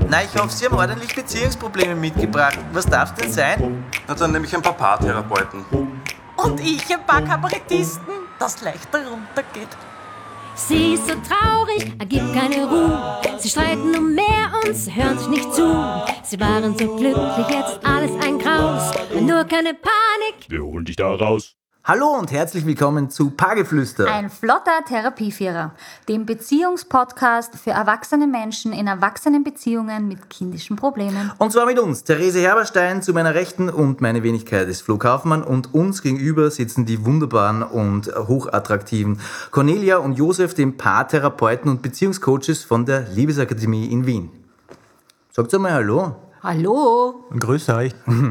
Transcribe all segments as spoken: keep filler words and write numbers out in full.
Na, ich hoffe, Sie haben ordentlich Beziehungsprobleme mitgebracht. Was darf denn sein? Na, dann nehme ich ein paar Paartherapeuten. Und ich ein paar Kabarettisten, das leichter runtergeht. Sie ist so traurig, er gibt keine Ruhe. Sie streiten um mehr und sie hören sich nicht zu. Sie waren so glücklich, jetzt alles ein Graus. Nur keine Panik. Wir holen dich da raus. Hallo und herzlich willkommen zu Paargeflüster. Ein flotter Therapievierer, dem Beziehungspodcast für erwachsene Menschen in erwachsenen Beziehungen mit kindischen Problemen. Und zwar mit uns, Therese Herberstein zu meiner Rechten und meine Wenigkeit ist Flo Kaufmann. Und uns gegenüber sitzen die wunderbaren und hochattraktiven Cornelia und Josef, den Paartherapeuten und Beziehungscoaches von der Liebesakademie in Wien. Sagt einmal Hallo. Hallo. Und grüß euch.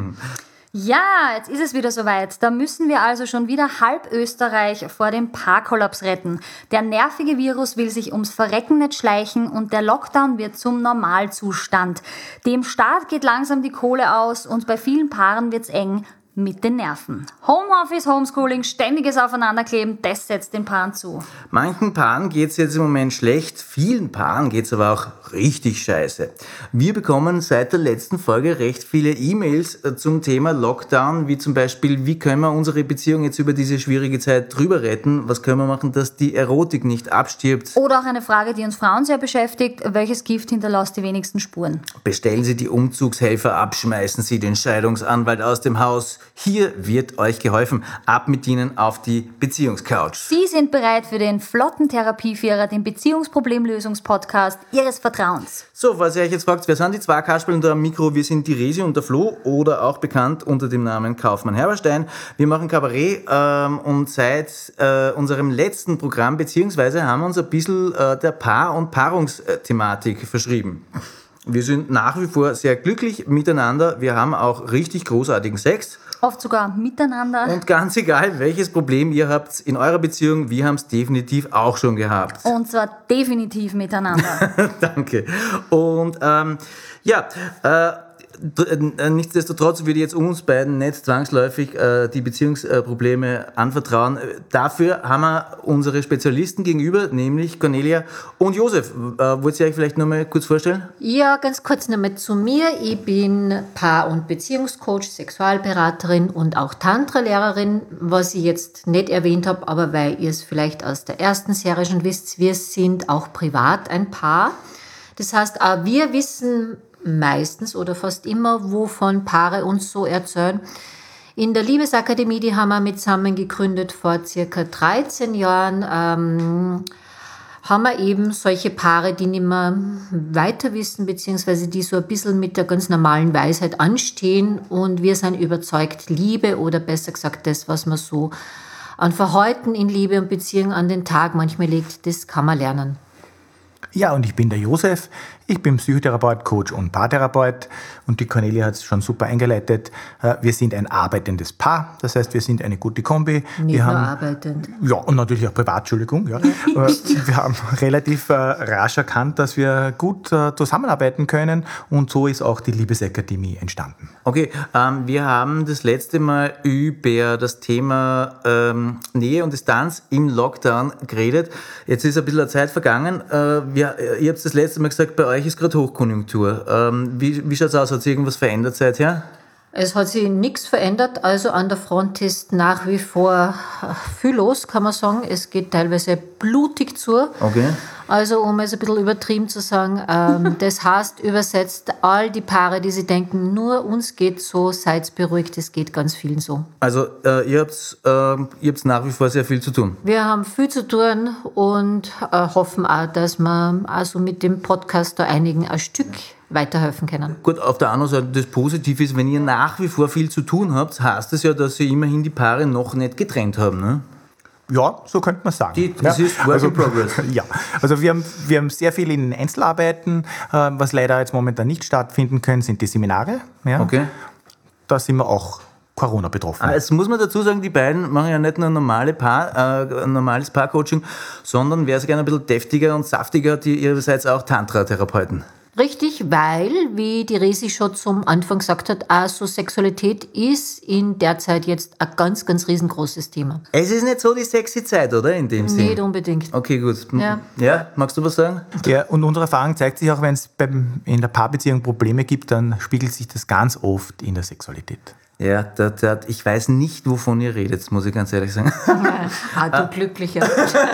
Ja, jetzt ist es wieder soweit. Da müssen wir also schon wieder halb Österreich vor dem Paarkollaps retten. Der nervige Virus will sich ums Verrecken nicht schleichen und der Lockdown wird zum Normalzustand. Dem Staat geht langsam die Kohle aus und bei vielen Paaren wird's eng mit den Nerven. Homeoffice, Homeschooling, ständiges Aufeinanderkleben, das setzt den Paaren zu. Manchen Paaren geht's jetzt im Moment schlecht, vielen Paaren geht's aber auch richtig scheiße. Wir bekommen seit der letzten Folge recht viele E-Mails zum Thema Lockdown, wie zum Beispiel, wie können wir unsere Beziehung jetzt über diese schwierige Zeit drüber retten? Was können wir machen, dass die Erotik nicht abstirbt? Oder auch eine Frage, die uns Frauen sehr beschäftigt, welches Gift hinterlässt die wenigsten Spuren? Bestellen Sie die Umzugshelfer ab, schmeißen Sie den Scheidungsanwalt aus dem Haus. Hier wird euch geholfen. Ab mit ihnen auf die Beziehungscouch. Sie sind bereit für den flotten Therapievierer, den Beziehungsproblemlösungspodcast Ihres Vertrauens. So, falls ihr euch jetzt fragt, wer sind die zwei Kasperlen da am Mikro? Wir sind die Resi und der Flo oder auch bekannt unter dem Namen Kaufmann Herberstein. Wir machen Kabarett ähm, und seit äh, unserem letzten Programm beziehungsweise haben wir uns ein bisschen äh, der Paar- und Paarungsthematik verschrieben. Wir sind nach wie vor sehr glücklich miteinander. Wir haben auch richtig großartigen Sex. Oft sogar miteinander. Und ganz egal, welches Problem ihr habt in eurer Beziehung, wir haben es definitiv auch schon gehabt. Und zwar definitiv miteinander. Danke. Und ähm, ja, äh, nichtsdestotrotz würde ich jetzt uns beiden nicht zwangsläufig äh, die Beziehungsprobleme anvertrauen. Dafür haben wir unsere Spezialisten gegenüber, nämlich Cornelia und Josef. Äh, wollt ihr euch vielleicht noch mal kurz vorstellen? Ja, ganz kurz nochmal zu mir. Ich bin Paar- und Beziehungscoach, Sexualberaterin und auch Tantra-Lehrerin, was ich jetzt nicht erwähnt habe, aber weil ihr es vielleicht aus der ersten Serie schon wisst, wir sind auch privat ein Paar. Das heißt, auch wir wissen meistens oder fast immer, wovon Paare uns so erzählen. In der Liebesakademie, die haben wir mit zusammen gegründet vor circa dreizehn Jahren, ähm, haben wir eben solche Paare, die nicht mehr weiter wissen, beziehungsweise die so ein bisschen mit der ganz normalen Weisheit anstehen. Und wir sind überzeugt, Liebe oder besser gesagt das, was man so an Verhalten in Liebe und Beziehung an den Tag manchmal legt, das kann man lernen. Ja, und ich bin der Josef. Ich bin Psychotherapeut, Coach und Paartherapeut. Und die Cornelia hat es schon super eingeleitet. Wir sind ein arbeitendes Paar. Das heißt, wir sind eine gute Kombi. Nicht wir nur haben, arbeitend. Ja, und natürlich auch privat, Entschuldigung. Ja. Wir haben relativ äh, rasch erkannt, dass wir gut äh, zusammenarbeiten können. Und so ist auch die Liebesakademie entstanden. Okay, ähm, wir haben das letzte Mal über das Thema ähm, Nähe und Distanz im Lockdown geredet. Jetzt ist ein bisschen Zeit vergangen. Äh, wir, ihr habt das letzte Mal gesagt, bei euch ist gerade Hochkonjunktur. Ähm, wie wie schaut es aus? Hat sich irgendwas verändert seither? Es hat sich nichts verändert, also an der Front ist nach wie vor viel los, kann man sagen. Es geht teilweise blutig zu. Okay. Also um es ein bisschen übertrieben zu sagen, ähm, das heißt übersetzt, all die Paare, die sich denken, nur uns geht so, seid beruhigt, es geht ganz vielen so. Also äh, ihr habt äh, ihr habt's nach wie vor sehr viel zu tun. Wir haben viel zu tun und äh, hoffen auch, dass wir also mit dem Podcast da einigen ein Stück weiterhelfen können. Gut, auf der anderen Seite, das Positive ist, wenn ihr nach wie vor viel zu tun habt, heißt das ja, dass sie immerhin die Paare noch nicht getrennt haben, ne? Ja, so könnte man sagen. Die, das ja. ist Work also, in Progress. Ja, also wir haben, wir haben sehr viel in Einzelarbeiten. Äh, was leider jetzt momentan nicht stattfinden können, sind die Seminare. Ja. Okay. Da sind wir auch Corona betroffen. Ah, jetzt muss man dazu sagen, die beiden machen ja nicht nur normale Paar, äh, ein normales Paarcoaching, sondern wer es gerne ein bisschen deftiger und saftiger hat, ihr seid auch Tantra-Therapeuten. Richtig, weil, wie die Resi schon zum Anfang gesagt hat, also Sexualität ist in der Zeit jetzt ein ganz, ganz riesengroßes Thema. Es ist nicht so die sexy Zeit, oder? In dem Sinn. Nicht unbedingt. Okay, gut. Ja. Ja, magst du was sagen? Ja, und unsere Erfahrung zeigt sich auch, wenn es in der Paarbeziehung Probleme gibt, dann spiegelt sich das ganz oft in der Sexualität. Ja, da, da, ich weiß nicht, wovon ihr redet, muss ich ganz ehrlich sagen. Ah, du Glücklicher.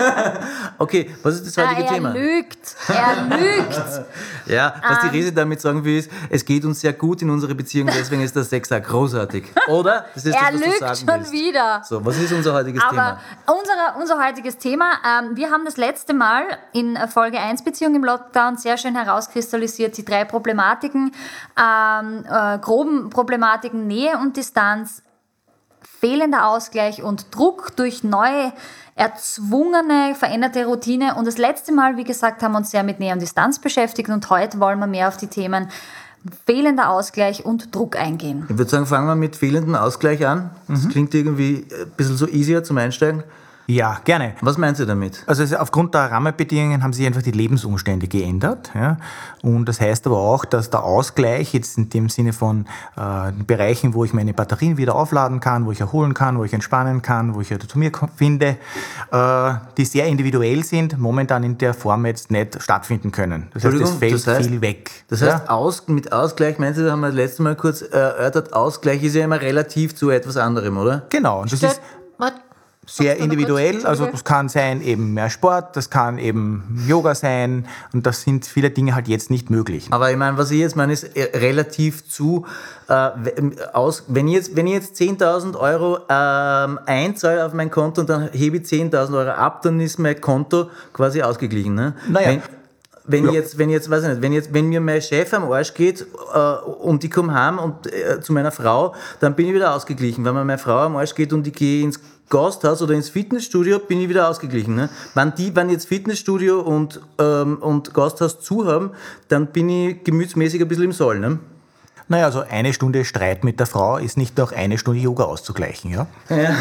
Okay, was ist das heutige Ah, er Thema? lügt. Er lügt. Ja, was die Resi damit sagen will, ist, es geht uns sehr gut in unserer Beziehung, deswegen ist der Sex auch großartig. Oder? Das ist Er das, was lügt du sagen schon willst. wieder. So, was ist unser heutiges Aber Thema? unsere, unser heutiges Thema, ähm, wir haben das letzte Mal in Folge eins Beziehung im Lockdown sehr schön herauskristallisiert, die drei Problematiken, ähm, äh, groben Problematiken Nähe und Distanz, fehlender Ausgleich und Druck durch neue, erzwungene, veränderte Routine. Und das letzte Mal, wie gesagt, haben wir uns sehr mit Nähe und Distanz beschäftigt und heute wollen wir mehr auf die Themen fehlender Ausgleich und Druck eingehen. Ich würde sagen, fangen wir mit fehlendem Ausgleich an. Das klingt irgendwie ein bisschen so easier zum Einsteigen. Ja, gerne. Was meinst du damit? Also es- aufgrund der Rahmenbedingungen haben sich einfach die Lebensumstände geändert. Ja? Und das heißt aber auch, dass der Ausgleich jetzt in dem Sinne von äh, Bereichen, wo ich meine Batterien wieder aufladen kann, wo ich erholen kann, wo ich entspannen kann, wo ich wieder zu mir ko- finde, äh, die sehr individuell sind, momentan in der Form jetzt nicht stattfinden können. Das heißt, es Entschuldigung, fällt das heißt- viel weg. Das heißt, aus, mit Ausgleich, meinst du, da haben wir das letzte Mal kurz erörtert, Ausgleich ist ja immer relativ zu etwas anderem, oder? Genau, und das ist Warte, sehr sagst du noch individuell, kurz? also das kann sein eben mehr Sport, das kann eben Yoga sein und das sind viele Dinge halt jetzt nicht möglich. Aber ich meine, was ich jetzt meine, ist äh, relativ zu, äh, w- aus, wenn ich jetzt, wenn ich jetzt zehntausend Euro ähm, einzahle auf mein Konto und dann hebe ich zehntausend Euro ab, dann ist mein Konto quasi ausgeglichen. Ne? Naja. Wenn, wenn Ja. ich jetzt, wenn ich jetzt, weiß ich nicht, wenn jetzt, wenn mir mein Chef am Arsch geht äh, und ich komme heim und äh, zu meiner Frau, dann bin ich wieder ausgeglichen. Wenn mir meine Frau am Arsch geht und ich gehe ins Gasthaus oder ins Fitnessstudio, bin ich wieder ausgeglichen. Ne? Wenn die, wenn jetzt Fitnessstudio und, ähm, und Gasthaus zu haben, dann bin ich gemütsmäßig ein bisschen im Soll. Ne? Naja, also eine Stunde Streit mit der Frau ist nicht durch eine Stunde Yoga auszugleichen. Ja?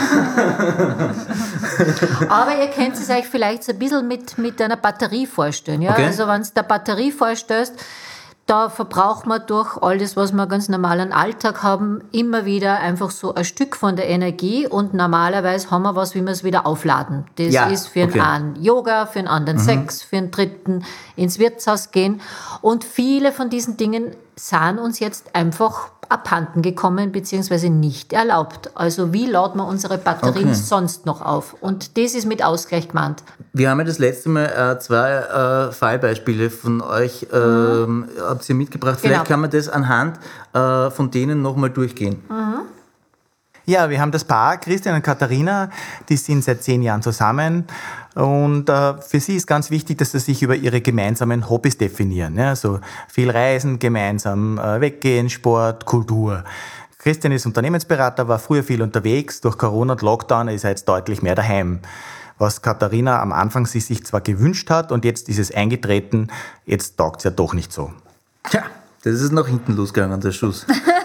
Aber ihr könnt es euch vielleicht so ein bisschen mit, mit einer Batterie vorstellen. Ja? Okay. Also wenn es der Batterie vorstellst, da verbraucht man durch all das, was wir ganz normal im Alltag haben, immer wieder einfach so ein Stück von der Energie und normalerweise haben wir was, wie wir es wieder aufladen. Das Ja, ist für okay. einen Yoga, für einen anderen Sex, für einen dritten ins Wirtshaus gehen und viele von diesen Dingen sind uns jetzt einfach abhanden gekommen bzw. nicht erlaubt. Also wie laden wir unsere Batterien Okay. sonst noch auf? Und das ist mit Ausgleich gemeint. Wir haben ja das letzte Mal äh, zwei äh, Fallbeispiele von euch ähm, habt ihr mitgebracht. Vielleicht Genau. kann man das anhand äh, von denen nochmal durchgehen. Ja, wir haben das Paar, Christian und Katharina, die sind seit zehn Jahren zusammen und äh, für sie ist ganz wichtig, dass sie sich über ihre gemeinsamen Hobbys definieren. Ja, also viel Reisen gemeinsam, äh, Weggehen, Sport, Kultur. Christian ist Unternehmensberater, war früher viel unterwegs, durch Corona und Lockdown ist er jetzt deutlich mehr daheim. Was Katharina am Anfang sie sich zwar gewünscht hat und jetzt ist es eingetreten, jetzt taugt es ja doch nicht so. Tja, das ist nach hinten losgegangen, der Schuss.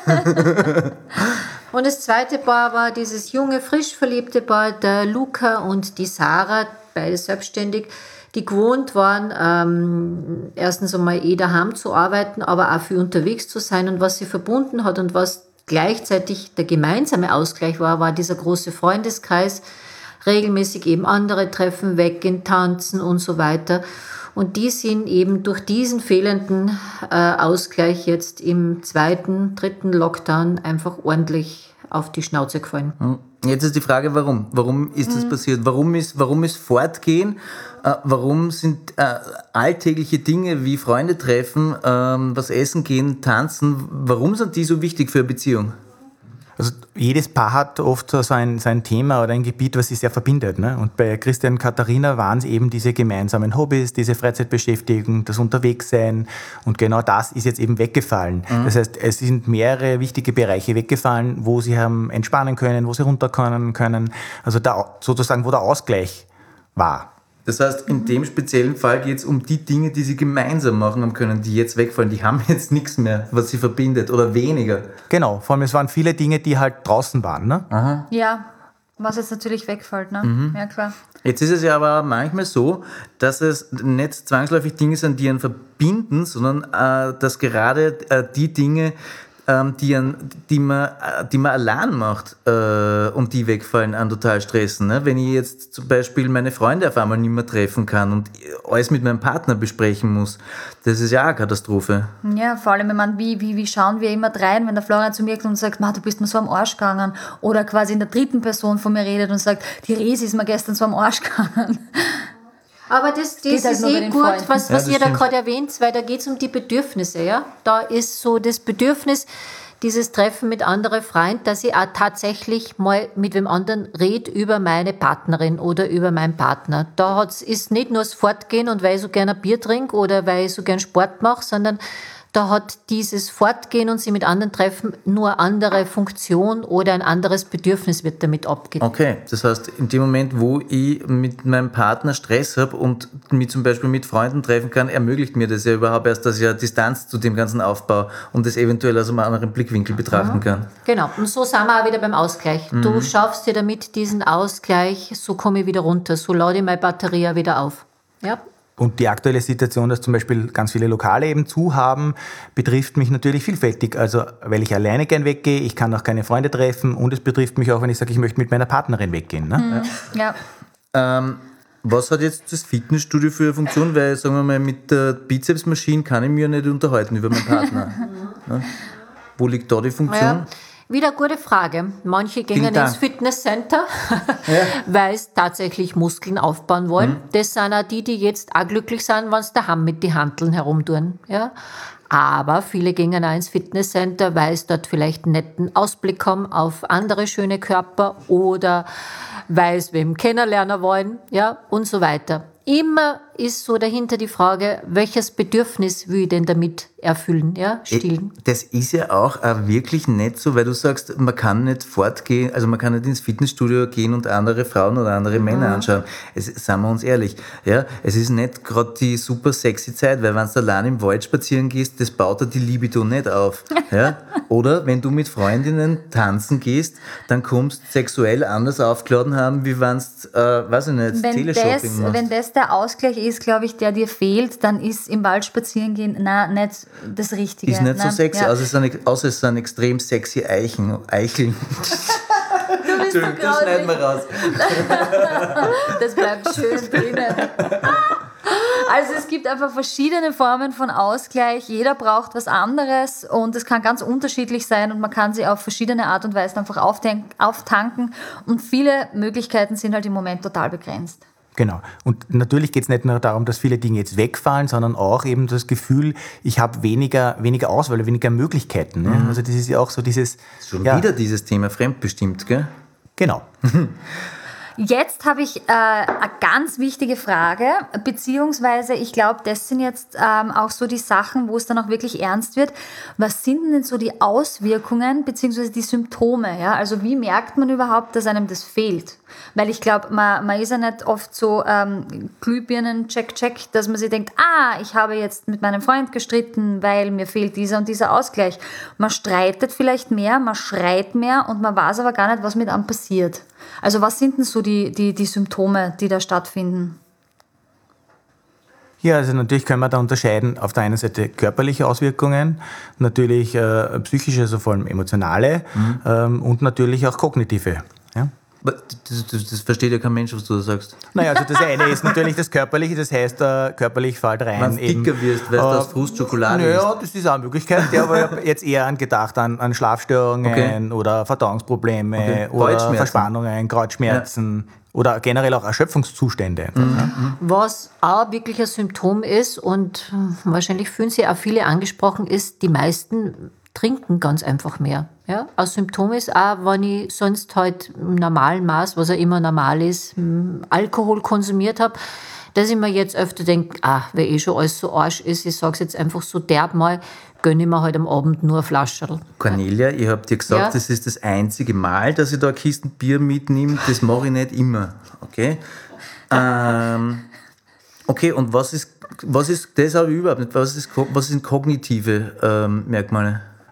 Und das zweite Paar war dieses junge, frisch verliebte Paar, der Luca und die Sarah, beide selbstständig, die gewohnt waren, ähm, erstens einmal eh daheim zu arbeiten, aber auch viel unterwegs zu sein. Und was sie verbunden hat und was gleichzeitig der gemeinsame Ausgleich war, war dieser große Freundeskreis, regelmäßig eben andere treffen, weggehen, tanzen und so weiter. Und die sind eben durch diesen fehlenden äh, Ausgleich jetzt im zweiten, dritten Lockdown einfach ordentlich auf die Schnauze gefallen. Jetzt ist die Frage, warum? Warum ist das passiert? Warum ist, warum ist Fortgehen? Äh, warum sind äh, alltägliche Dinge wie Freunde treffen, ähm, was essen gehen, tanzen, warum sind die so wichtig für eine Beziehung? Also jedes Paar hat oft so ein, so ein Thema oder ein Gebiet, was sie sehr verbindet. Ne? Und bei Christian und Katharina waren es eben diese gemeinsamen Hobbys, diese Freizeitbeschäftigung, das Unterwegssein. Und genau das ist jetzt eben weggefallen. Mhm. Das heißt, es sind mehrere wichtige Bereiche weggefallen, wo sie haben entspannen können, wo sie runterkommen können. Also da, sozusagen, wo der Ausgleich war. Das heißt, in dem speziellen Fall geht es um die Dinge, die sie gemeinsam machen haben können, die jetzt wegfallen. Die haben jetzt nichts mehr, was sie verbindet oder weniger. Genau, vor allem es waren viele Dinge, die halt draußen waren. Ne? Ja, Was jetzt natürlich wegfällt, ne? Mhm. Ja, klar. Jetzt ist es ja aber manchmal so, dass es nicht zwangsläufig Dinge sind, die einen verbinden, sondern äh, dass gerade äh, die Dinge, ähm, die, an, die, man, die man allein macht äh, und die wegfallen, an total stressen. Ne? Wenn ich jetzt zum Beispiel meine Freunde auf einmal nicht mehr treffen kann und alles mit meinem Partner besprechen muss, das ist ja auch eine Katastrophe. Ja, vor allem, ich meine, wie, wie, wie schauen wir immer rein, wenn der Florian zu mir kommt und sagt, du bist mir so am Arsch gegangen, oder quasi in der dritten Person von mir redet und sagt, die Resi ist mir gestern so am Arsch gegangen. Aber das, das halt ist nur bei eh den gut, Freunden. was, was Ja, ihr da stimmt. gerade erwähnt, weil da geht es um die Bedürfnisse. Ja? Da ist so das Bedürfnis, dieses Treffen mit anderen Freunden, dass ich auch tatsächlich mal mit wem anderen rede über meine Partnerin oder über meinen Partner. Da hat's, ist nicht nur das Fortgehen und weil ich so gerne ein Bier trinke oder weil ich so gerne Sport mache, sondern da hat dieses Fortgehen und sich mit anderen treffen nur eine andere Funktion oder ein anderes Bedürfnis wird damit abgedeckt. Okay, das heißt, in dem Moment, wo ich mit meinem Partner Stress habe und mich zum Beispiel mit Freunden treffen kann, ermöglicht mir das ja überhaupt erst, dass ich eine Distanz zu dem ganzen Aufbau und das eventuell aus einem anderen Blickwinkel betrachten kann. Genau, und so sind wir auch wieder beim Ausgleich. Mhm. Du schaffst dir damit diesen Ausgleich, so komme ich wieder runter, so lade ich meine Batterie auch wieder auf. Ja. Und die aktuelle Situation, dass zum Beispiel ganz viele Lokale eben zu haben, betrifft mich natürlich vielfältig. Also, weil ich alleine gern weggehe, ich kann auch keine Freunde treffen und es betrifft mich auch, wenn ich sage, ich möchte mit meiner Partnerin weggehen. Ne? Mhm. Ja. Ähm, was hat jetzt das Fitnessstudio für eine Funktion? Weil, sagen wir mal, mit der Bizepsmaschine kann ich mich ja nicht unterhalten über meinen Partner. Ne? Wo liegt da die Funktion? Ja. Wieder eine gute Frage. Manche gehen Vielen Dank. ins Fitnesscenter, weil sie tatsächlich Muskeln aufbauen wollen. Mhm. Das sind auch die, die jetzt auch glücklich sind, wenn sie daheim mit den Hanteln herumtun. Ja? Aber viele gehen auch ins Fitnesscenter, weil sie dort vielleicht einen netten Ausblick haben auf andere schöne Körper oder weil sie wem kennenlernen wollen, ja, und so weiter. Immer ist so dahinter die Frage, welches Bedürfnis will ich denn damit erfüllen, ja, stillen. Das ist ja auch äh, wirklich nicht so, weil du sagst, man kann nicht fortgehen, also man kann nicht ins Fitnessstudio gehen und andere Frauen oder andere Männer anschauen. Es, seien wir uns ehrlich, ja, es ist nicht gerade die super sexy Zeit, weil wenn du allein im Wald spazieren gehst, das baut dir die Libido nicht auf. Ja? Oder wenn du mit Freundinnen tanzen gehst, dann kommst du sexuell anders aufgeladen haben, wie wenn du, äh, weiß ich nicht, Wenn Teleshopping das, machst. wenn das der Ausgleich ist, glaube ich, der dir fehlt, dann ist im Wald spazieren gehen na, nicht das Richtige. Ist nicht so Nein, sexy, ja. außer es sind, außer es sind extrem sexy Eichen, Eicheln. Du bist so Das schneiden wir raus. Das bleibt schön drinnen. Also es gibt einfach verschiedene Formen von Ausgleich. Jeder braucht was anderes und es kann ganz unterschiedlich sein und man kann sie auf verschiedene Art und Weise einfach auftank- auftanken und viele Möglichkeiten sind halt im Moment total begrenzt. Genau. Und natürlich geht es nicht nur darum, dass viele Dinge jetzt wegfallen, sondern auch eben das Gefühl, ich habe weniger, weniger Auswahl, weniger Möglichkeiten. Ne? Also das ist ja auch so dieses... Schon ja, wieder dieses Thema fremdbestimmt, gell? Genau. Jetzt habe ich äh, eine ganz wichtige Frage, beziehungsweise ich glaube, das sind jetzt ähm, auch so die Sachen, wo es dann auch wirklich ernst wird. Was sind denn so die Auswirkungen beziehungsweise die Symptome? Ja? Also wie merkt man überhaupt, dass einem das fehlt? Weil ich glaube, man, man ist ja nicht oft so ähm, Glühbirnen, check, check, dass man sich denkt, ah, ich habe jetzt mit meinem Freund gestritten, weil mir fehlt dieser und dieser Ausgleich. Man streitet vielleicht mehr, man schreit mehr und man weiß aber gar nicht, was mit einem passiert. Also was sind denn so die, die, die Symptome, die da stattfinden? Ja, also natürlich können wir da unterscheiden, auf der einen Seite körperliche Auswirkungen, natürlich äh, psychische, also vor allem emotionale Mhm. ähm, und natürlich auch kognitive. Ja? Aber Das, das, das versteht ja kein Mensch, was du da sagst. Naja, also das eine ist natürlich das Körperliche, das heißt, äh, körperlich fällt rein. Wenn du eben, dicker wirst, weil du äh, aus Frust Schokolade Naja, isst. das ist auch eine Möglichkeit, ja, aber ich habe jetzt eher an gedacht an, an Schlafstörungen Okay. oder Verdauungsprobleme Okay. oder Kreuzschmerzen. Verspannungen, Kreuzschmerzen oder generell auch Erschöpfungszustände. Mhm. Ja. Was auch wirklich ein Symptom ist und wahrscheinlich fühlen sich auch viele angesprochen, ist, die meisten trinken ganz einfach mehr. Ja? Ein Symptom ist auch, wenn ich sonst halt im normalen Maß, was ja immer normal ist, Alkohol konsumiert habe, dass ich mir jetzt öfter denke, ah, weil eh schon alles so Arsch ist, ich sage es jetzt einfach so derb mal, gönne ich mir halt am Abend nur ein Flascherl. Cornelia, ich habe dir gesagt, Ja. das ist das einzige Mal, dass ich da eine Kiste Bier mitnehme. Das mache ich nicht immer. Okay? Ähm, okay, und was ist, was ist, das habe ich überhaupt nicht, was, ist, was sind kognitive ähm, Merkmale?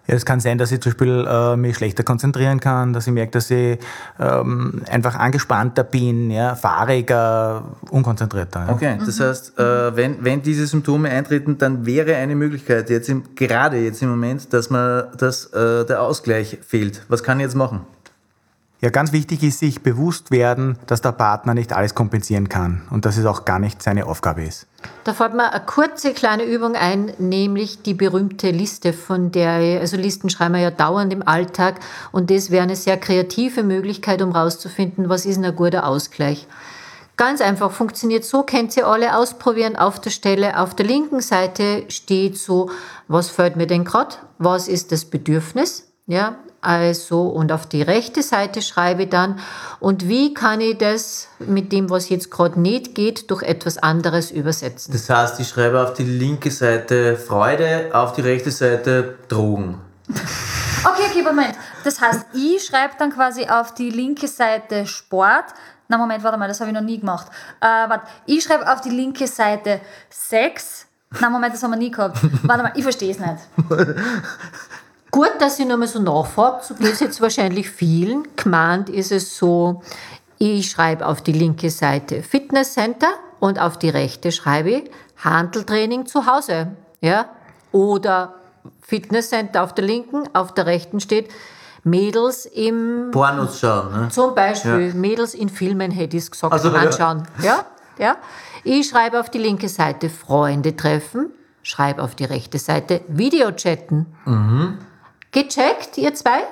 Ja, es kann sein, dass ich zum Beispiel äh, mich schlechter konzentrieren kann, dass ich merke, dass ich ähm, einfach angespannter bin, ja, fahriger, unkonzentrierter. Ja. Okay, das heißt, äh, wenn, wenn diese Symptome eintreten, dann wäre eine Möglichkeit, jetzt im, gerade jetzt im Moment, dass, man, dass äh, der Ausgleich fehlt. Was kann ich jetzt machen? Ja, ganz wichtig ist, sich bewusst werden, dass der Partner nicht alles kompensieren kann und dass es auch gar nicht seine Aufgabe ist. Da fällt mir eine kurze kleine Übung ein, nämlich die berühmte Liste, von der, also Listen schreiben wir ja dauernd im Alltag und das wäre eine sehr kreative Möglichkeit, um herauszufinden, was ist ein guter Ausgleich. Ganz einfach, funktioniert so, könnt ihr alle ausprobieren auf der Stelle. Auf der linken Seite steht so, was fällt mir denn gerade, was ist das Bedürfnis, ja, also, und auf die rechte Seite schreibe ich dann, und wie kann ich das mit dem, was jetzt gerade nicht geht, durch etwas anderes übersetzen? Das heißt, ich schreibe auf die linke Seite Freude, auf die rechte Seite Drogen. Okay, okay, Moment. Das heißt, ich schreibe dann quasi auf die linke Seite Sport. Na, Moment, warte mal, das habe ich noch nie gemacht. Äh, warte, ich schreibe auf die linke Seite Sex. Na, Moment, das haben wir nie gehabt. Warte mal, ich verstehe es nicht. Gut, dass ich nochmal so nachfrage, so geht es jetzt wahrscheinlich vielen. Gemeint ist es so, ich schreibe auf die linke Seite Fitnesscenter und auf die rechte schreibe ich Hanteltraining zu Hause. Ja? Oder Fitnesscenter auf der linken, auf der rechten steht Mädels im... Pornos schauen, ne? Zum Beispiel Ja. Mädels in Filmen, hätte ich es gesagt, Also, ja. anschauen. Ja? Ja? Ich schreibe auf die linke Seite Freunde treffen, schreibe auf die rechte Seite Videochatten. Mhm. Gecheckt, ihr zwei?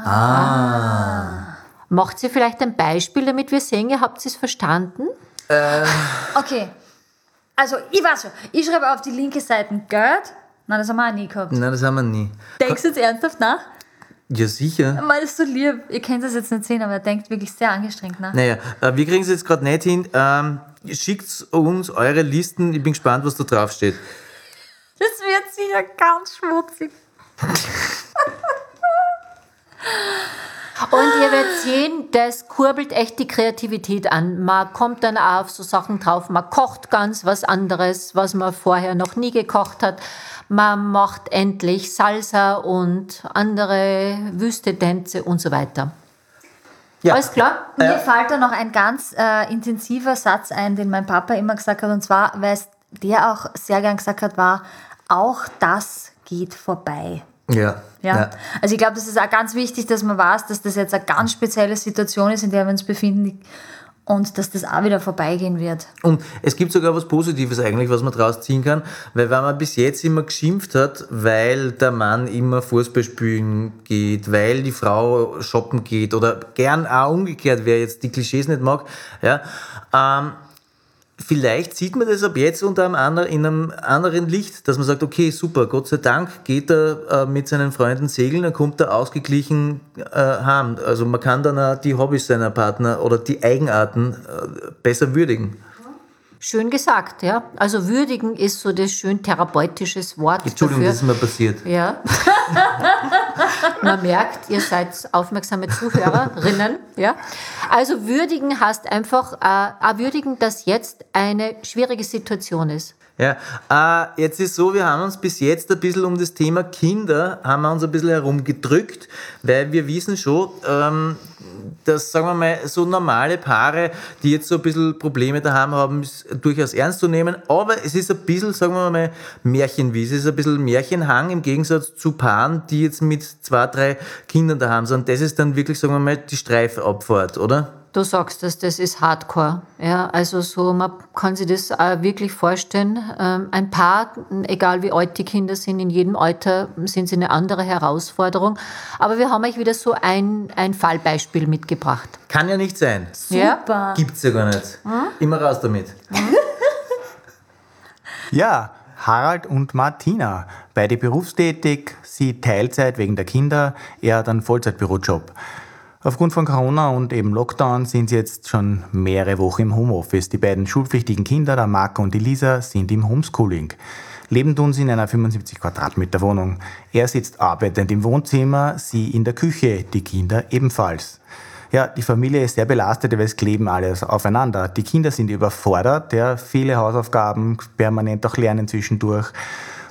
Ah. Macht ihr vielleicht ein Beispiel, damit wir sehen, ihr habt es verstanden? Okay. Also, ich weiß schon. Ich schreibe auf die linke Seite Geld. Nein, das haben wir auch nie gehabt. Nein, das haben wir nie. Denkst du jetzt ernsthaft nach? Ja, sicher. Mal, das ist so lieb. Ihr könnt das jetzt nicht sehen, aber er denkt wirklich sehr angestrengt nach. Naja, äh, wir kriegen es jetzt gerade nicht hin. Ähm, schickt uns eure Listen. Ich bin gespannt, was da drauf steht. Das wird sicher ganz schmutzig. Und ihr werdet sehen, das kurbelt echt die Kreativität an. Man kommt dann auch auf so Sachen drauf, man kocht ganz was anderes, was man vorher noch nie gekocht hat. Man macht endlich Salsa und andere Wüstetänze und so weiter. Ja. Alles klar? Mir fällt da noch ein ganz äh, intensiver Satz ein, den mein Papa immer gesagt hat. Und zwar, weil es der auch sehr gern gesagt hat, war, auch das geht vorbei. Ja. Ja. ja. Also ich glaube, das ist auch ganz wichtig, dass man weiß, dass das jetzt eine ganz spezielle Situation ist, in der wir uns befinden und dass das auch wieder vorbeigehen wird. Und es gibt sogar was Positives eigentlich, was man daraus ziehen kann, weil wenn man bis jetzt immer geschimpft hat, weil der Mann immer Fußball spielen geht, weil die Frau shoppen geht oder gern auch umgekehrt, wer jetzt die Klischees nicht mag, ja, ähm, vielleicht sieht man das ab jetzt unter einem anderen, in einem anderen Licht, dass man sagt, okay, super, Gott sei Dank geht er äh, mit seinen Freunden segeln, dann kommt er ausgeglichen äh, heim. Also man kann dann auch die Hobbys seiner Partner oder die Eigenarten äh, besser würdigen. Schön gesagt, ja. Also würdigen ist so das schön therapeutisches Wort Entschuldigung, dafür. das ist mir passiert. Ja. Man merkt, ihr seid aufmerksame Zuhörerinnen. Ja. Also würdigen heißt einfach, äh, auch würdigen, dass jetzt eine schwierige Situation ist. Ja, äh, jetzt ist so, wir haben uns bis jetzt ein bisschen um das Thema Kinder, haben wir uns ein bisschen herumgedrückt, weil wir wissen schon, ähm, dass, sagen wir mal, so normale Paare, die jetzt so ein bisschen Probleme daheim haben, ist durchaus ernst zu nehmen, aber es ist ein bisschen, sagen wir mal, märchenwies, es ist ein bisschen Märchenhang im Gegensatz zu Paaren, die jetzt mit zwei, drei Kindern daheim sind. Das ist dann wirklich, sagen wir mal, die Streifabfahrt, oder? Du sagst das, das ist Hardcore. Ja, also so, man kann sich das auch wirklich vorstellen. Ähm, ein Paar, egal wie alt die Kinder sind, in jedem Alter sind sie eine andere Herausforderung. Aber wir haben euch wieder so ein, ein Fallbeispiel mitgebracht. Kann ja nicht sein. Super. Gibt's ja gar nicht. Immer raus damit. Ja, Harald und Martina, beide berufstätig, sie Teilzeit wegen der Kinder, er hat einen Vollzeitbürojob. Aufgrund von Corona und eben Lockdown sind sie jetzt schon mehrere Wochen im Homeoffice. Die beiden schulpflichtigen Kinder, der Marco und die Lisa, sind im Homeschooling. Leben tun sie in einer fünfundsiebzig Quadratmeter Wohnung. Er sitzt arbeitend im Wohnzimmer, sie in der Küche, die Kinder ebenfalls. Ja, die Familie ist sehr belastet, weil es kleben alles aufeinander. Die Kinder sind überfordert, ja, viele Hausaufgaben, permanent auch lernen zwischendurch.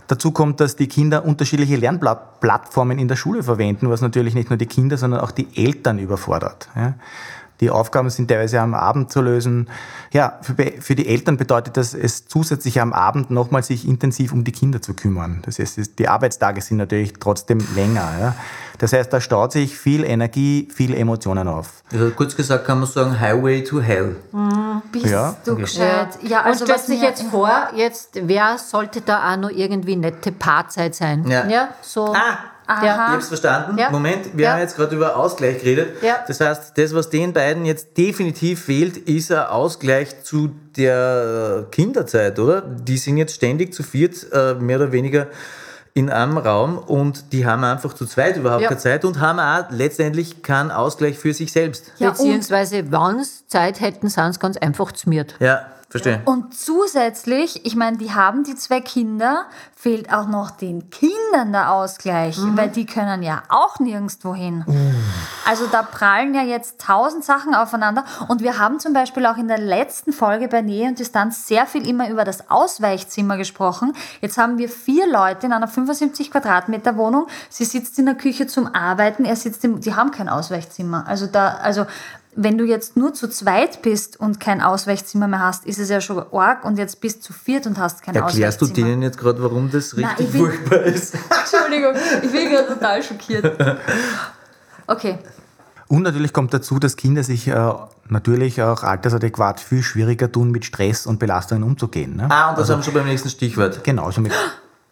Dazu kommt, dass die Kinder unterschiedliche Lernplattformen in der Schule verwenden, was natürlich nicht nur die Kinder, sondern auch die Eltern überfordert. Ja. Die Aufgaben sind teilweise am Abend zu lösen. Ja, für, für die Eltern bedeutet das, es zusätzlich am Abend nochmal sich intensiv um die Kinder zu kümmern. Das heißt, die Arbeitstage sind natürlich trotzdem länger. Ja. Das heißt, da staut sich viel Energie, viele Emotionen auf. Also kurz gesagt kann man sagen, Highway to Hell. Mhm. Bist Ja. du Okay. gescheit? Ja, Und also stellt was sich mir- jetzt vor, jetzt, wer sollte da auch noch irgendwie nette Paarzeit sein? Ja. so. Ah! Ich Ja. habe es verstanden. Ja. Moment, wir Ja. haben jetzt gerade über Ausgleich geredet. Ja. Das heißt, das, was den beiden jetzt definitiv fehlt, ist ein Ausgleich zu der Kinderzeit, oder? Die sind jetzt ständig zu viert, äh, mehr oder weniger in einem Raum und die haben einfach zu zweit überhaupt Ja. keine Zeit und haben auch letztendlich keinen Ausgleich für sich selbst. Ja, und- Beziehungsweise, wenn sie Zeit hätten, sind sie ganz einfach zmiert. Ja, verstehe. Und zusätzlich, ich meine, die haben die zwei Kinder, fehlt auch noch den Kindern der Ausgleich, weil die können ja auch nirgendwo hin. Also da prallen ja jetzt tausend Sachen aufeinander und wir haben zum Beispiel auch in der letzten Folge bei Nähe und Distanz sehr viel immer über das Ausweichzimmer gesprochen. Jetzt haben wir vier Leute in einer fünfundsiebzig Quadratmeter Wohnung. Sie sitzt in der Küche zum Arbeiten, er sitzt im, die haben kein Ausweichzimmer. Also da, also wenn du jetzt nur zu zweit bist und kein Ausweichzimmer mehr hast, ist es ja schon arg und jetzt bist du zu viert und hast kein Erklärst du Ausweichzimmer. denen jetzt gerade, warum das Nein, richtig ich bin- furchtbar ist? Entschuldigung, ich bin gerade total schockiert. Okay. Und natürlich kommt dazu, dass Kinder sich äh, natürlich auch altersadäquat viel schwieriger tun, mit Stress und Belastungen umzugehen. Ne? Ah, und das haben wir schon beim nächsten Stichwort. Genauso mit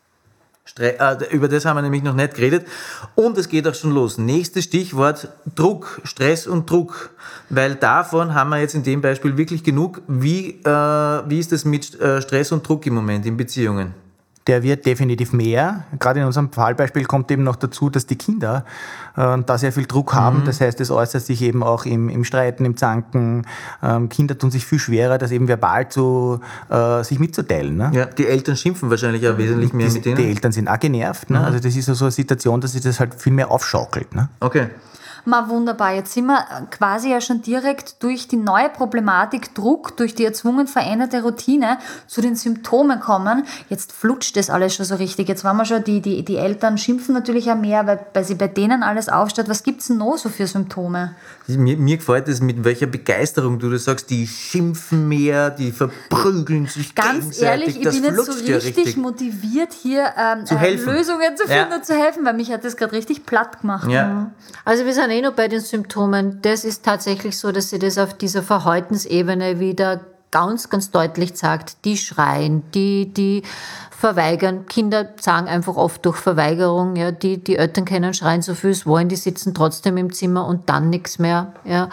Stre äh, über das haben wir nämlich noch nicht geredet. Und es geht auch schon los. Nächstes Stichwort, Druck, Stress und Druck. Weil davon haben wir jetzt in dem Beispiel wirklich genug. Wie, äh, wie ist es mit äh, Stress und Druck im Moment in Beziehungen? Der wird definitiv mehr. Gerade in unserem Fallbeispiel kommt eben noch dazu, dass die Kinder äh, da sehr viel Druck haben. Das heißt, es äußert sich eben auch im, im Streiten, im Zanken. Ähm, Kinder tun sich viel schwerer, das eben verbal zu, äh, sich mitzuteilen. Ne? Ja, die Eltern schimpfen wahrscheinlich auch wesentlich mehr die, mit denen. die Eltern sind auch genervt. Ne? Also das ist ja so eine Situation, dass sich das halt viel mehr aufschaukelt. Ne? Okay. Ma wunderbar, jetzt sind wir quasi ja schon direkt durch die neue Problematik Druck, durch die erzwungen veränderte Routine zu den Symptomen kommen. Jetzt flutscht das alles schon so richtig. Jetzt waren wir schon, die, die, die Eltern schimpfen natürlich auch mehr, weil, weil sie bei denen alles aufsteht. Was gibt es denn noch so für Symptome? Mir, mir gefällt es, mit welcher Begeisterung du das sagst. Die schimpfen mehr, die verprügeln sich Ganz gegenseitig. ehrlich, ich Das bin jetzt so flutscht ja richtig, motiviert, hier ähm, Zu äh, helfen. Lösungen zu finden Ja. und zu helfen, weil mich hat das gerade richtig platt gemacht. Ja. Also wir sind eh noch bei den Symptomen. Das ist tatsächlich so, dass sie das auf dieser Verhaltensebene wieder ganz, ganz deutlich sagt. Die schreien, die, die verweigern. Kinder sagen einfach oft durch Verweigerung, ja, die, die Eltern können schreien, so viel es wollen, die sitzen trotzdem im Zimmer und dann nichts mehr. Ja.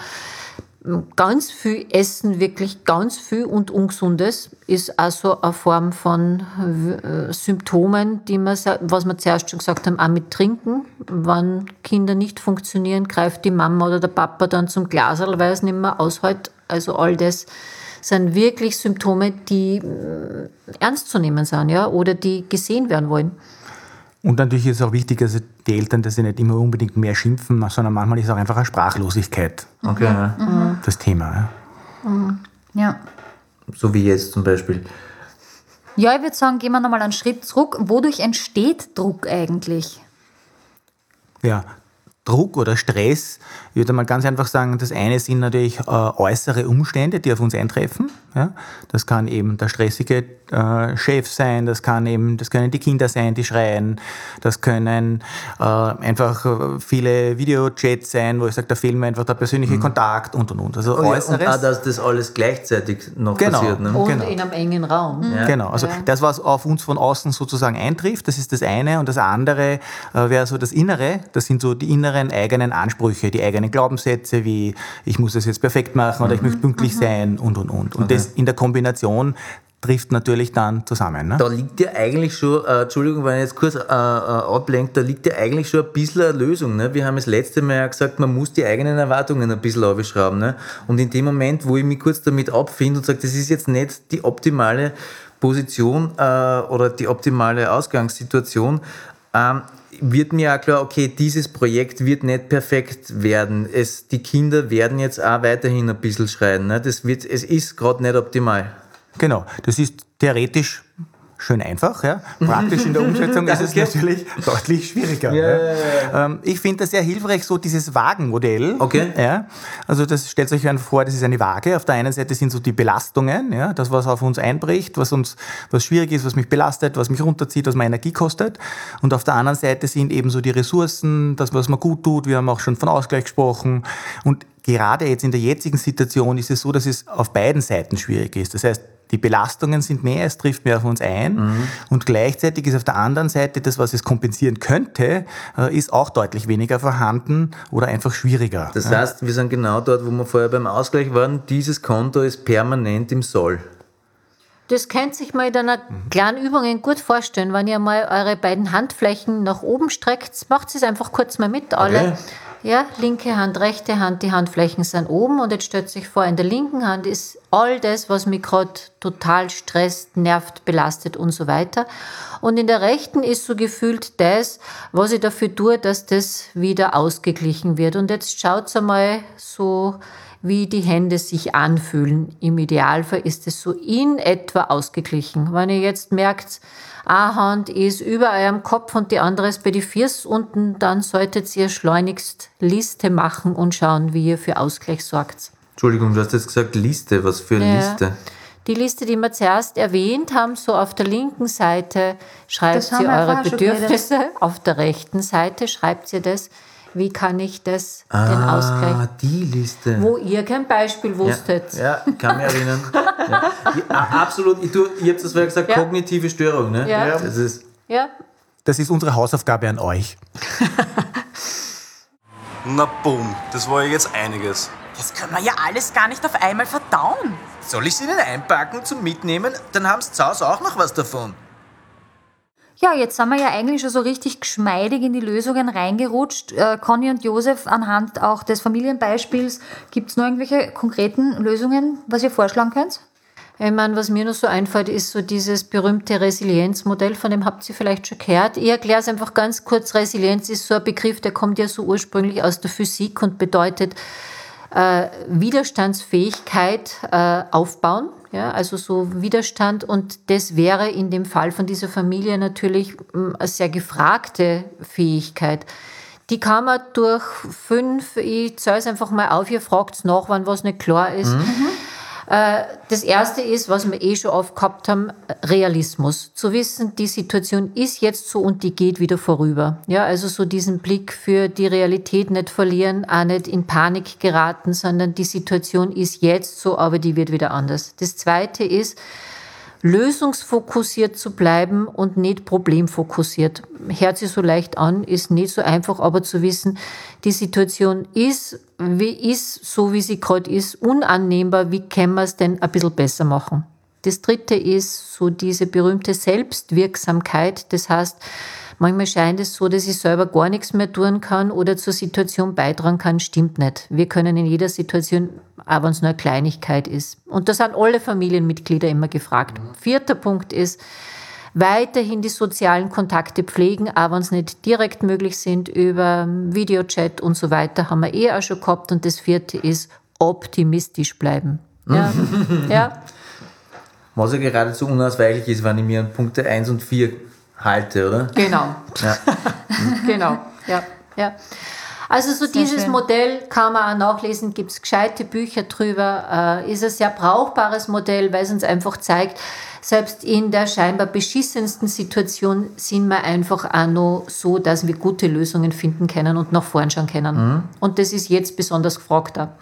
Ganz viel Essen, wirklich ganz viel und Ungesundes ist also eine Form von äh, Symptomen, die man, was wir zuerst schon gesagt haben, auch mit Trinken. Wenn Kinder nicht funktionieren, greift die Mama oder der Papa dann zum Glaserl, weil es nicht mehr aushält. Also all das sind wirklich Symptome, die äh, ernst zu nehmen sind, ja, oder die gesehen werden wollen. Und natürlich ist es auch wichtig, dass die Eltern, dass sie nicht immer unbedingt mehr schimpfen, sondern manchmal ist auch einfach eine Sprachlosigkeit Okay. Ja. das Thema. Ja. Ja. So wie jetzt zum Beispiel. Ja, ich würde sagen, gehen wir nochmal einen Schritt zurück. Wodurch entsteht Druck eigentlich? Ja, Druck oder Stress, ich würde mal ganz einfach sagen, das eine sind natürlich äh, äußere Umstände, die auf uns eintreffen. Ja? Das kann eben der stressige äh, Chef sein, das kann eben, das können die Kinder sein, die schreien, das können äh, einfach äh, viele Videochats sein, wo ich sage, da fehlt mir einfach der persönliche Kontakt und und und. Also Oh ja, und Äußeres. auch, dass das alles gleichzeitig noch Genau. passiert. Ne? Und Genau. in einem engen Raum. Ja. Genau, also das, was auf uns von außen sozusagen eintrifft, das ist das eine. Und das andere äh, wäre so das Innere, das sind so die inneren eigenen Ansprüche, die eigenen Glaubenssätze, wie ich muss das jetzt perfekt machen oder ich möchte pünktlich sein und, und, und. Und das in der Kombination trifft natürlich dann zusammen. Ne? Da liegt ja eigentlich schon, äh, Entschuldigung, wenn ich jetzt kurz äh, äh, ablenke, da liegt ja eigentlich schon ein bisschen eine Lösung. Ne? Wir haben das letzte Mal ja gesagt, man muss die eigenen Erwartungen ein bisschen aufschrauben. Ne? Und in dem Moment, wo ich mich kurz damit abfinde und sage, das ist jetzt nicht die optimale Position äh, oder die optimale Ausgangssituation, ähm, wird mir auch klar, okay, dieses Projekt wird nicht perfekt werden. Es, die Kinder werden jetzt auch weiterhin ein bisschen schreien. Ne? Das wird, es ist gerade nicht optimal. Genau, das ist theoretisch schön einfach. Ja. Praktisch in der Umsetzung ist es natürlich deutlich schwieriger. Ja, ja. ja, ja. Ähm, ich finde das sehr hilfreich, so dieses Wagenmodell. Okay. Ja. Also das stellt euch einfach vor, das ist eine Waage. Auf der einen Seite sind so die Belastungen, ja, das, was auf uns einbricht, was uns was schwierig ist, was mich belastet, was mich runterzieht, was mir Energie kostet. Und auf der anderen Seite sind eben so die Ressourcen, das, was mir gut tut. Wir haben auch schon von Ausgleich gesprochen. Und gerade jetzt in der jetzigen Situation ist es so, dass es auf beiden Seiten schwierig ist. Das heißt, die Belastungen sind mehr, es trifft mehr auf uns ein. Mhm. Und gleichzeitig ist auf der anderen Seite das, was es kompensieren könnte, ist auch deutlich weniger vorhanden oder einfach schwieriger. Das heißt, wir sind genau dort, wo wir vorher beim Ausgleich waren. Dieses Konto ist permanent im Soll. Das könnt sich mal in einer kleinen Übung gut vorstellen. Wenn ihr mal eure beiden Handflächen nach oben streckt, macht es einfach kurz mal mit, alle. Okay. Ja, linke Hand, rechte Hand, die Handflächen sind oben und jetzt stellt sich vor, in der linken Hand ist all das, was mich gerade total stresst, nervt, belastet und so weiter. Und in der rechten ist so gefühlt das, was ich dafür tue, dass das wieder ausgeglichen wird. Und jetzt schaut einmal so, wie die Hände sich anfühlen. Im Idealfall ist es so in etwa ausgeglichen. Wenn ihr jetzt merkt, eine Hand ist über eurem Kopf und die andere ist bei den Füßen unten, dann solltet ihr schleunigst Liste machen und schauen, wie ihr für Ausgleich sorgt. Entschuldigung, du hast jetzt gesagt Liste. Was für eine Ja. Liste? Die Liste, die wir zuerst erwähnt haben, so auf der linken Seite schreibt Das haben ihr wir eure vorher schon Bedürfnisse, auf der rechten Seite schreibt ihr das, wie kann ich das, den Ah, Ausgleich, die Liste. wo ihr kein Beispiel wusstet. Ja, ja, kann mich erinnern. Ja. Ja, absolut. Ich, tu, ich habe das vorher gesagt, Ja. kognitive Störung. Ne? Ja. Das ist, Ja. Das ist unsere Hausaufgabe an euch. Na boom, das war ja jetzt einiges. Das können wir ja alles gar nicht auf einmal verdauen. soll ich sie Ihnen einpacken zum Mitnehmen? Dann haben Sie zu Hause auch noch was davon. Ja, jetzt sind wir ja eigentlich schon so richtig geschmeidig in die Lösungen reingerutscht. Äh, Conny und Josef, anhand auch des Familienbeispiels, gibt es noch irgendwelche konkreten Lösungen, was ihr vorschlagen könnt? Ich meine, was mir noch so einfällt, ist so dieses berühmte Resilienzmodell, von dem habt ihr vielleicht schon gehört. Ich erkläre es einfach ganz kurz. Resilienz ist so ein Begriff, der kommt ja so ursprünglich aus der Physik und bedeutet äh, Widerstandsfähigkeit äh, aufbauen. Ja, also so Widerstand, und das wäre in dem Fall von dieser Familie natürlich eine sehr gefragte Fähigkeit. Die kann man durch fünf, ich zähle es einfach mal auf, ihr fragt nach, wann was nicht klar ist. Mhm. Das erste ist, was wir eh schon oft gehabt haben, Realismus. Zu wissen, die Situation ist jetzt so und die geht wieder vorüber. Ja, also so diesen Blick für die Realität nicht verlieren, auch nicht in Panik geraten, sondern die Situation ist jetzt so, aber die wird wieder anders. Das zweite ist, lösungsfokussiert zu bleiben und nicht problemfokussiert. Hört sich so leicht an, ist nicht so einfach, aber zu wissen, die Situation ist, wie ist, so wie sie gerade ist, unannehmbar, wie können wir es denn ein bisschen besser machen? Das dritte ist so diese berühmte Selbstwirksamkeit, das heißt, manchmal scheint es so, dass ich selber gar nichts mehr tun kann oder zur Situation beitragen kann, stimmt nicht. Wir können in jeder Situation, auch wenn es nur eine Kleinigkeit ist. Und da sind alle Familienmitglieder immer gefragt. Vierter Punkt ist, weiterhin die sozialen Kontakte pflegen, auch wenn es nicht direkt möglich sind, über Videochat und so weiter, haben wir eh auch schon gehabt. Und das vierte ist, optimistisch bleiben. Ja, ja. Was ja geradezu unausweichlich ist, wenn ich mir an Punkte eins und vier halte, oder? Genau. Ja. Genau, ja, ja. Also so Sehr dieses schön. Modell kann man auch nachlesen, gibt es gescheite Bücher drüber, äh, ist ein sehr brauchbares Modell, weil es uns einfach zeigt, selbst in der scheinbar beschissensten Situation sind wir einfach auch noch so, dass wir gute Lösungen finden können und nach vorn schauen können. Mhm. Und das ist jetzt besonders gefragt auch.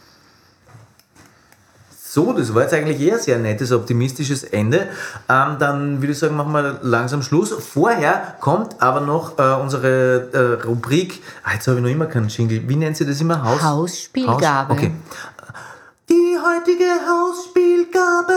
So, das war jetzt eigentlich eher ein sehr nettes, optimistisches Ende. Ähm, dann würde ich sagen, machen wir langsam Schluss. Vorher kommt aber noch äh, unsere äh, Rubrik, ah, jetzt habe ich noch immer keinen Jingle, wie nennt sie das immer? Haus? Hausspielgabe. Haus? Okay. Die heutige Hausspielgabe.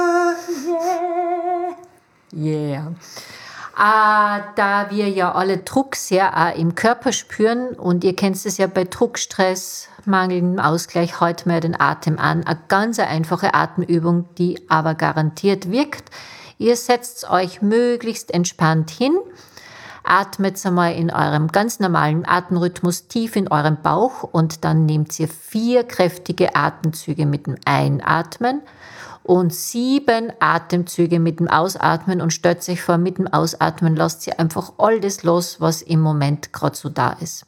Yeah. Äh, da wir ja alle Druck sehr auch im Körper spüren und ihr kennt es ja bei Druck, Stress, mangelndem Ausgleich, halten wir den Atem an. Eine ganz einfache Atemübung, die aber garantiert wirkt. Ihr setzt euch möglichst entspannt hin, atmet einmal in eurem ganz normalen Atemrhythmus tief in euren Bauch und dann nehmt ihr vier kräftige Atemzüge mit dem Einatmen und sieben Atemzüge mit dem Ausatmen und stellt sich vor, mit dem Ausatmen lasst ihr einfach all das los, was im Moment gerade so da ist.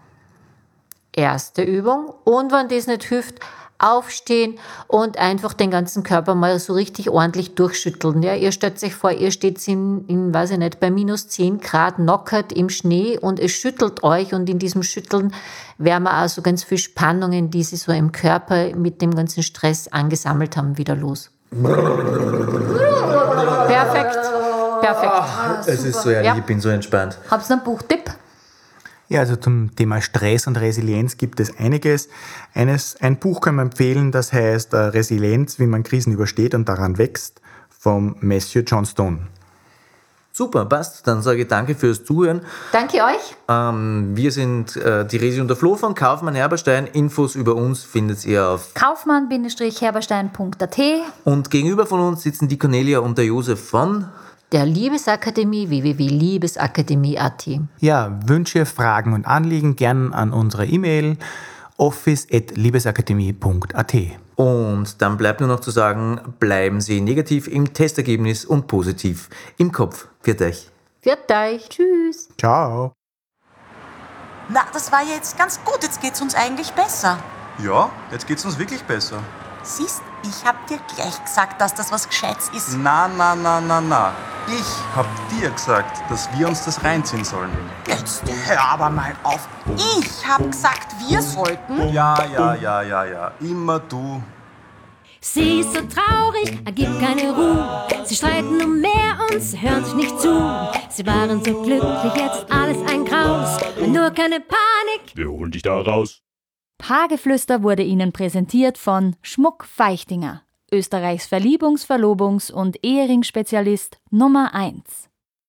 Erste Übung. Und wenn das nicht hilft, aufstehen und einfach den ganzen Körper mal so richtig ordentlich durchschütteln. Ja, ihr stellt euch vor, ihr steht in, in, weiß ich nicht, bei minus zehn Grad knockert im Schnee und es schüttelt euch und in diesem Schütteln werden wir auch so ganz viel Spannungen, die sich so im Körper mit dem ganzen Stress angesammelt haben, wieder los. Perfekt. Perfekt. Ah, es ist so ehrlich, ja. Ich bin so entspannt. Habt ihr einen Buchtipp? Ja, also zum Thema Stress und Resilienz gibt es einiges. Eines, ein Buch kann man empfehlen, das heißt äh, Resilienz, wie man Krisen übersteht und daran wächst, vom Matthew Johnstone. Super, passt. Dann sage ich danke fürs Zuhören. Danke euch. Ähm, wir sind äh, die Resi und der Flo von Kaufmann Herberstein. Infos über uns findet ihr auf kaufmann herberstein punkt a t. Und gegenüber von uns sitzen die Cornelia und der Josef von der Liebesakademie w w w punkt liebesakademie punkt a t. Ja, Wünsche, Fragen und Anliegen gern an unsere E-Mail office at liebesakademie punkt a t. Und dann bleibt nur noch zu sagen, bleiben Sie negativ im Testergebnis und positiv im Kopf. Viert euch. Viert euch. Tschüss. Ciao. Na, das war ja jetzt ganz gut. Jetzt geht's uns eigentlich besser. Ja, jetzt geht's uns wirklich besser. Siehst, ich hab dir gleich gesagt, dass das was Gescheites ist. Na, na, na, na, na. Ich hab dir gesagt, dass wir uns das reinziehen sollen. Jetzt hör aber mal auf. Ich hab gesagt, wir sollten. Ja, ja, ja, ja, ja. Immer du. Sie ist so traurig, er gibt keine Ruhe. Sie streiten um mehr und sie hören sich nicht zu. Sie waren so glücklich, jetzt alles ein Graus. Nur keine Panik. Wir holen dich da raus. Paargeflüster wurde Ihnen präsentiert von Schmuck Feichtinger, Österreichs Verliebungs-, Verlobungs- und Ehering-Spezialist Nummer eins.